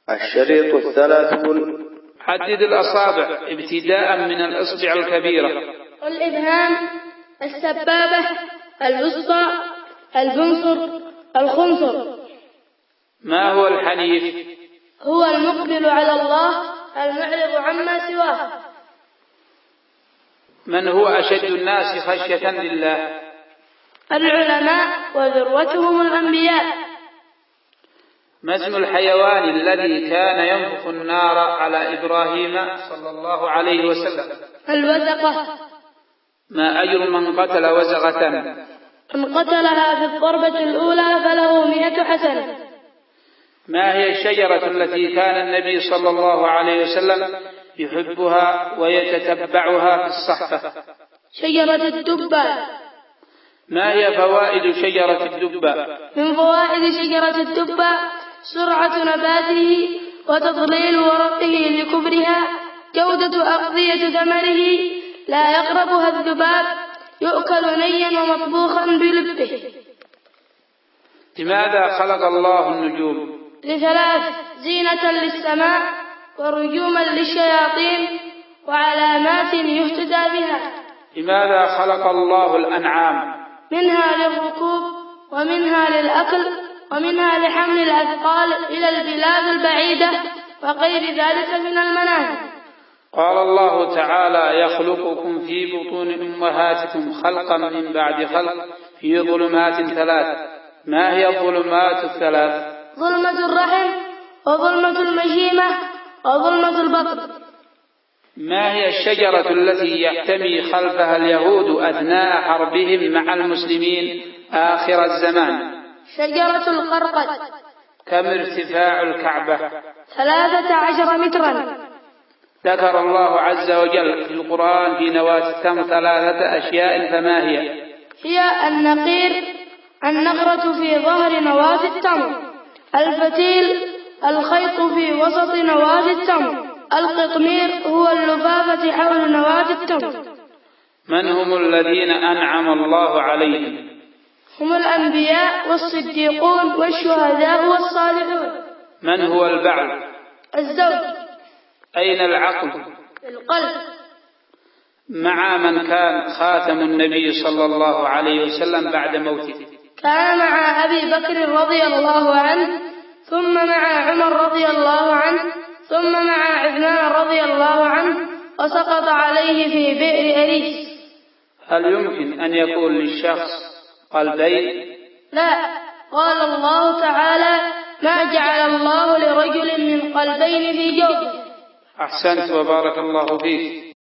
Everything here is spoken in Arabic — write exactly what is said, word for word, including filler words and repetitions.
الشريط الثلاثون. حدد الأصابع ابتداء من الإصبع الكبيرة. الإبهام، السبابة، الوسطى، البنصر، الخنصر. ما هو الحنيف؟ هو المقبل على الله المعرض عما سواه. من هو أشد الناس خشية لله؟ العلماء وذروتهم الأنبياء. ما اسم الحيوان الذي كان ينفخ النار على إبراهيم صلى الله عليه وسلم؟ الوزغة. ما أجر من قتل وزغة؟ من قتلها في الضربة الأولى فله مئة حسنة. ما هي الشجرة التي كان النبي صلى الله عليه وسلم يحبها ويتتبعها في الصحفة؟ شجرة الدبة. ما هي فوائد شجرة الدبة؟ من فوائد شجرة الدبة سرعة نباته وتضليل ورقه لكبرها، جودة أغذية ثمره، لا يقربها الذباب، يؤكل نيا ومطبوخا بلبه. لماذا خلق الله النجوم؟ لثلاث: زينة للسماء، ورجوما للشياطين، وعلامات يهتدى بها. لماذا خلق الله الأنعام؟ منها للركوب، ومنها للأكل، ومنها لحمل الأثقال إلى البلاد البعيدة، وغير ذلك من المنافع. قال الله تعالى: يخلقكم في بطون أمهاتكم خلقا من بعد خلق في ظلمات ثلاث. ما هي الظلمات الثلاث؟ ظلمة الرحم، وظلمة المشيمة، وظلمة البطن. ما هي الشجرة التي يحتمي خلفها اليهود أثناء حربهم مع المسلمين آخر الزمان؟ شجرة القرقد. كم ارتفاع الكعبة؟ ثلاثة عشر مترا. ذكر الله عز وجل في القرآن في نواة التمر ثلاثة أشياء، فما هي؟ هي النقير، النقرة في ظهر نواة التمر، الفتيل، الخيط في وسط نواة التمر، القطمير هو اللفافة حول نواة التمر. من هم الذين أنعم الله عليهم؟ هم الأنبياء والصديقون والشهداء والصالحون. من هو البعل؟ الزوج. أين العقل؟ القلب. مع من كان خاتم النبي صلى الله عليه وسلم بعد موته؟ كان مع أبي بكر رضي الله عنه، ثم مع عمر رضي الله عنه، ثم مع عثمان رضي الله عنه، وسقط عليه في بئر أريس. هل يمكن أن يكون للشخص قلبين؟ لا، قال الله تعالى: ما جعل الله لرجل من قلبين في جوفه. أحسنت وبارك الله فيك.